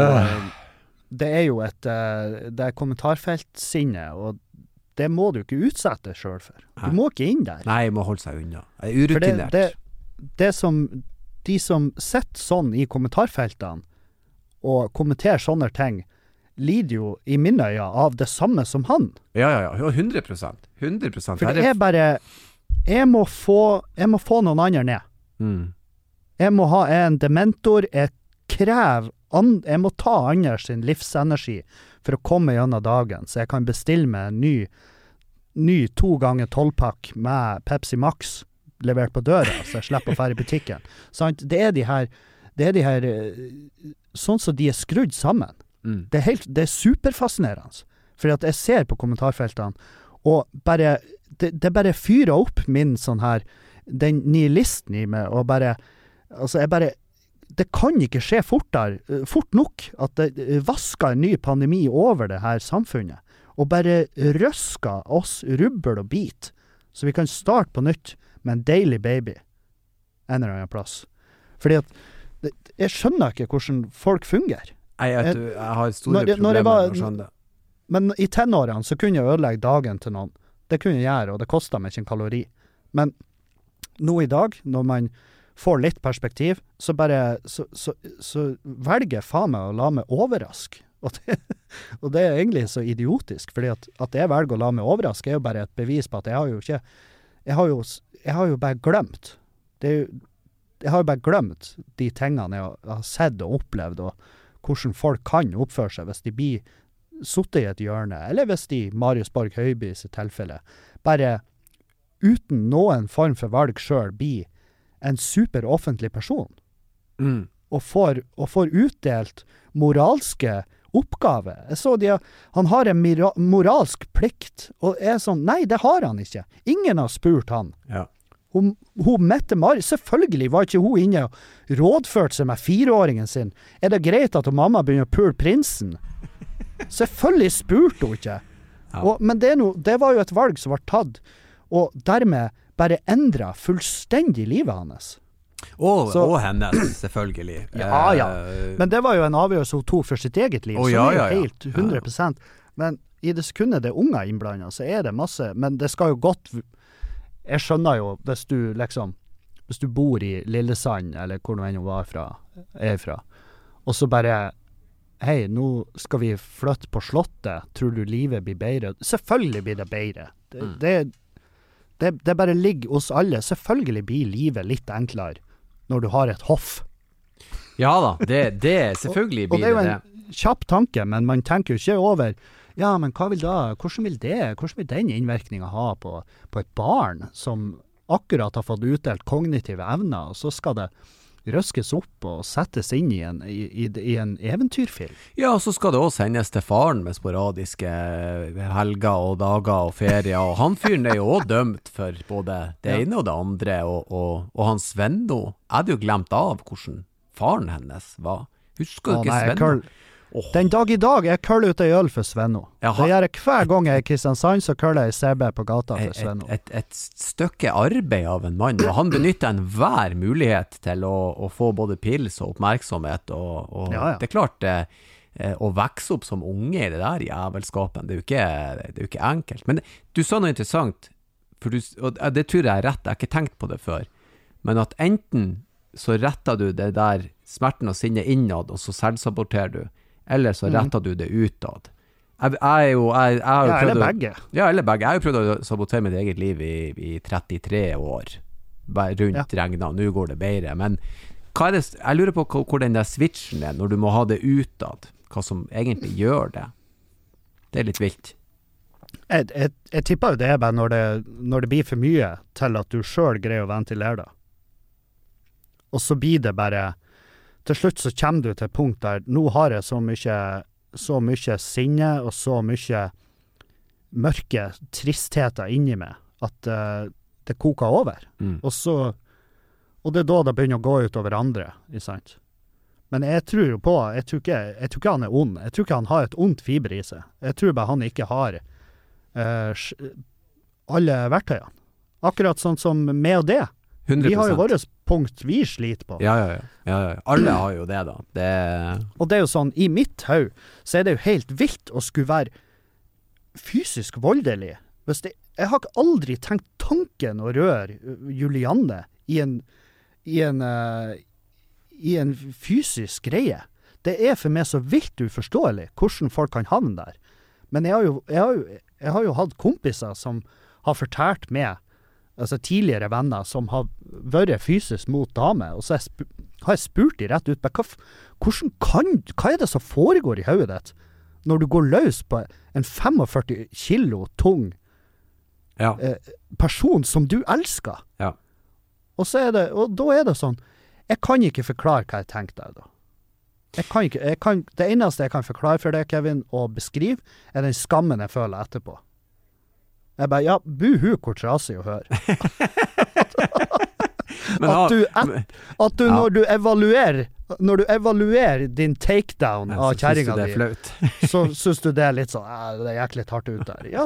Det er jo et det er kommentarfeltsinne, og det må du ikke utsette deg selv for. Du må ikke inn der. Nei, jeg må holde seg unna. Jeg er urutinert. Det, det, det som, de som sitter sånn i kommentarfeltene og kommenterer sånne ting, lider jo i mine øyne av det samme som han. Ja, ja, ja. hundre prosent. hundre prosent. For det er bare... Jeg må få, jeg må få noen andre ned. Mm. Jeg må ha en dementor, jeg krever And, jeg må ta Anders sin livsenergi for å komme gjennom dagen, så jeg kan bestille meg en ny, ny to ganger tolvpakk med Pepsi Max levert på døra, så jeg slipper å fære i butikken. Sant? Det er de her, det er de her, sånn som de er skrudd sammen. Mm. Det er helt, det er superfascinerende, for at jeg ser på kommentarfeltene, og bare, det, det bare fyrer opp min sånn her, den nihilisten i meg, og bare, altså jeg bare, det kan ikke skje fortere, fort nok at det vasker en ny pandemi over det her samfunnet, og bare røsker oss rubbel og bit, så vi kan starte på nytt med en deilig baby en eller annen plass. Fordi at, jeg skjønner ikke hvordan folk fungerer. Nei, jeg, jeg, jeg har store når, problemer når var, med å skjønne det. Men i tenårene så kunne jeg ødelegge dagen til noen. Det kunne jeg gjøre, og det kostet meg ikke en kalori. Men nå i dag, når man får litt perspektiv, så bare så, så, så velger jeg faen meg å la meg overraske. Og det, og det er egentlig så idiotisk, fordi at, at jeg velger å la meg overraske er jo bare et bevis på at jeg har jo ikke jeg har jo, jeg har jo bare glemt det er jo, jeg har jo bare glemt de tingene jeg har, har sett og opplevd, og hvordan folk kan oppføre seg hvis de blir suttet i et hjørne, eller hvis de, Marius Borg Høiby i sitt tilfelle, bare uten noen form for valg selv blir en super offentlig person, mm. og, får, og får utdelt moralske oppgaver. Jeg så de, han har en mira, moralsk plikt, og er sånn, nei, det har han ikke. Ingen har spurt han. Ja. Hun, hun Mette Mari, selvfølgelig var ikke hun inne og rådførte seg med fireåringen sin. Er det greit at mamma begynner å pule prinsen? Selvfølgelig spurte hun ikke. Ja. Og, men det, no, det var jo et valg som var tatt, og dermed bare endret fullstendig livet hans. Og, Så, og hennes, selvfølgelig. Ja, ja. Men det var jo en avgjørelse hun tog for sitt eget liv, oh, så ja, det er jo ja, ja. helt hundre prosent. Men i det sekundet det er unger innblandet, så er det masse, men det skal jo godt, jeg skjønner jo, hvis du liksom, hvis du bor i Lillesand, eller hvor du enn var fra, er fra, og så bare, hei, nå skal vi flytte på slottet, tror du livet blir bedre? Selvfølgelig blir det bedre. Det, mm. det Det, det bare ligger hos alle. Selvfølgelig blir livet litt enklere når du har et hoff. Ja da, det, det selvfølgelig blir det. Og det er jo en kjapp tanke, men man tenker jo ikke over, ja, men hva vil da, hvordan vil det, hvordan vil den innvirkningen ha på, på et barn som akkurat har fått utdelt kognitive evner, og så skal det røskes opp og settes inn i en, i, i, i en eventyrfilm. Ja, og så skal det også sendes til faren med sporadiske helger og dager og ferier, og han fyren er jo også dømt for både det ene og det andre, og, og, og hans Svenno, jeg hadde jo glemt av hvordan faren hennes var. Husker du ikke Svenno? Oh. Den dag i dag, jeg køller ut ei øl for Svenno. Det gjør jeg hver gang jeg er i Kristiansand, så køller jeg C B på gata for Svenno. Et, et, et stykke arbeid av en mann, og han benytter enhver mulighet til å, å få både pils og oppmerksomhet, og, og ja, ja. Det er klart, eh, å vokse opp som unge i det der jævelskapen, det er jo ikke, det er jo ikke enkelt. Men du sa noe interessant, for du, og det tror jeg er rett, jeg har ikke tenkt på det før, men at enten så retter du det der smerten og sinne innad, og så selvsaboterer du, eller så retter mm. du det utad. Jeg, jeg er jo... Jeg, jeg har jo ja, eller begge. Å, ja, eller begge. Jeg har jo prøvd å sabotere mitt eget liv i, i trettitre år. Bare rundt ja. Regna, nå går det bedre. Men hva er det, jeg lurer på hvor den der switchen er, når du må ha det utad. Hva som egentlig gjør det. Det er litt vilt. Jeg, jeg, jeg tipper jo det er bare når det, når det blir for mye til at du selv greier å ventilere det. Og så blir det bare... Til slutt så kommer du til et punkt der nå har jeg så mye, så mye sinne og så mye mørke tristheter inni meg at uh, det koker over. Mm. Og, så, og det er da det begynner å gå ut over andre, ikke sant? Men jeg tror jo på, jeg tror, ikke, jeg tror ikke han er ond. Jeg tror ikke han har et ondt fiber i seg. Jeg tror bare han ikke har uh, alle verktøyene. Akkurat sånn som med og det. hundre prosent. Vi har jo vårt punkt vi sliter på. Ja, ja, ja. ja, ja. Alle har jo det da. Det... Og det er jo sånn, i mitt hau, så er det jo helt vilt å skulle være fysisk voldelig. Hvis det, jeg har aldri tenkt tanken å røre Julianne i en, i en, uh, i en fysisk greie. Det er for meg så vilt uforståelig hvordan folk kan havne der. Men jeg har jo, jeg har jo, jeg har jo hatt kompiser som har fortalt meg, altså tidligere venner som har vært fysisk mot damer, og så har jeg, sp- har jeg spurt de rett ut, hva, hvordan kan, hva er det som foregår i hodet ditt når du går løs på en førtifem kilo tung ja. eh, person som du elsker? Ja. Og, så er det, og da er det sånn, jeg kan ikke forklare hva jeg tenkte da. Jeg kan ikke, jeg kan, det eneste jeg kan forklare for deg, Kevin, og beskrive, er den skammen jeg føler etterpå. Jeg bare, ja, buhu hvor trasig å høre. Men, at du, et, at du ja. når du evaluerer, når du evaluerer din takedown ja, av kjæringa di, så synes du det er litt sånn, det er jæklig hardt ut der. Ja,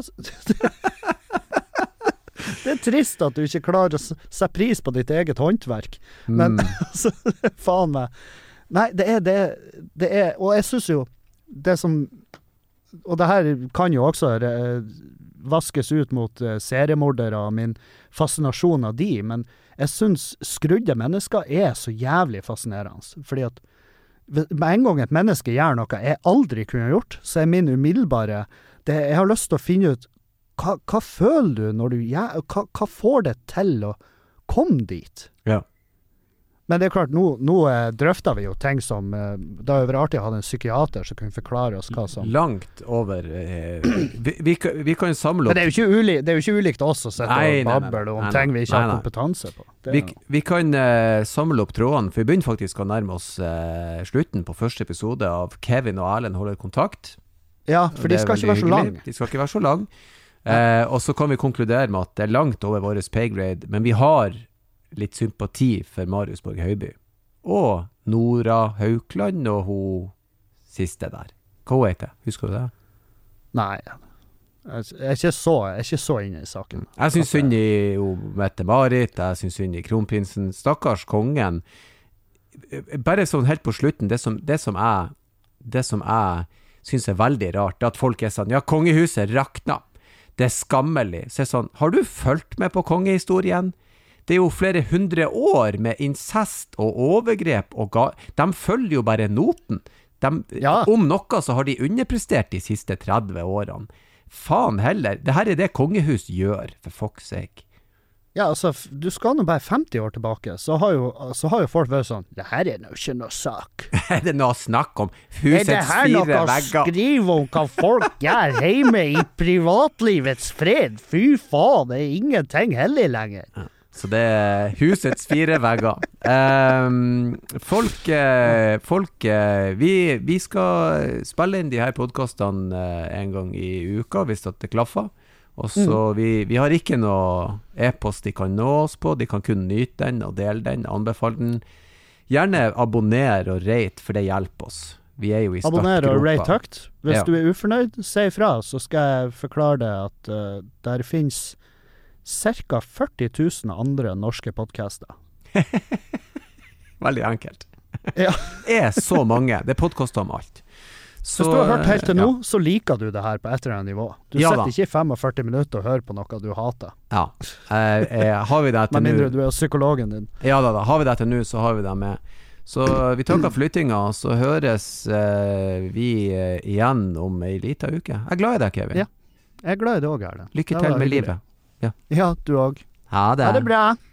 det er trist at du ikke klarer å sette pris på ditt eget håndverk. Men, mm. altså, faen meg. Nei, det er det, det er, og jeg synes jo, det som, og det her kan jo også vaskes ut mot uh, seriemordere og min fascinasjon av de, men jeg synes skrudde mennesker er så jævlig fascinerende, fordi at med en gang et menneske gjør noe jeg aldri kunne gjort, så er min umiddelbare, det, jeg har lyst til å finne ut, hva, hva føler du når du gjør, hva, hva får det til å komme dit? Ja. Men det er klart, nå, nå eh, drøfter vi jo ting som, eh, det har jo vært artig å ha en psykiater som kunne forklare oss hva som... Langt over, eh, vi, vi, vi kan jo samle opp... Men det er jo ikke ulikt, det er jo ikke ulikt oss å sette nei, og babble om nei, nei, ting vi ikke nei, nei. har kompetanse på. Vi, vi kan eh, samle opp trådene, for vi begynner faktisk å nærme oss eh, slutten på første episode av Kevin og Erlend holder kontakt. Ja, for de skal ikke være så lang. De skal ikke være så lang. Eh, og så kan vi konkludere med at det er langt over våres paygrade, men vi har litt sympati for Marius Borg Høiby og Nora Haukland og hun siste der. Hva hun heter? Husker du det? Nei, jeg er ikke så, jeg er ikke så inne i saken. Jeg synes synd i Mette-Marit, jeg synes synd i kronprinsen, stakkars kongen. Bare sånn helt på slutten, det som, det som jeg det som jeg synes er veldig rart, det at folk er sånn, ja, kongehuset rakna. Det er skammelig. Så er sånn, har du fulgt med på kongehistorien? Det er jo flere hundre år med incest og overgrep, og ga- de følger jo bare noten. De, ja. Om noe så har de underprestert de siste tretti årene. Faen heller, det her er det kongehus gjør, for fuck's sake. Ja, altså, du skal nå bare femti år tilbake, så har jo, så har jo folk vært sånn, det her er nå ikke noe sak. Er det noe snakk om husets fire vegger? Er det her noe å skrive om hva folk gjør hjemme i privatlivets fred? Fy faen, det er ingenting hellig lenger. Ja. Så det er husets fire vegger. Um, folk, uh, folk uh, vi, vi skal spille inn de her podcastene uh, en gang i uka, hvis det klaffer. Og så mm. vi, vi har ikke noe e-post de kan nå oss på, de kan kun nyte den og dele den, anbefale den. Gjerne abonner og rate, for det hjelper oss. Vi er jo i startgropa. Abonner og rate høyt. Hvis ja. du er ufornøyd, si ifra, så skal jeg forklare deg at uh, der finnes cirka førti tusen andre norske podcaster. Veldig enkelt. Ja. Det er så mange. Det er podcaster om alt. Så, Hvis du har hørt helt til nå, ja. så liker du det her på et eller annet nivå. Du ja, sitter ikke i femogførti minutter og hører på noe du hater. Ja. Eh, eh, har vi det til nå? Med mindre du er psykologen din. Ja da, da. Har vi det til nå, så har vi det med. Så vi takker for lyttinga, så høres eh, vi eh, igjen om ei lita uke. Jeg er glad i deg, Kevin. Ja, jeg er glad i deg også, Erlend. Lykke til med livet. Ja, ja du også. Ha det. Ha det bra.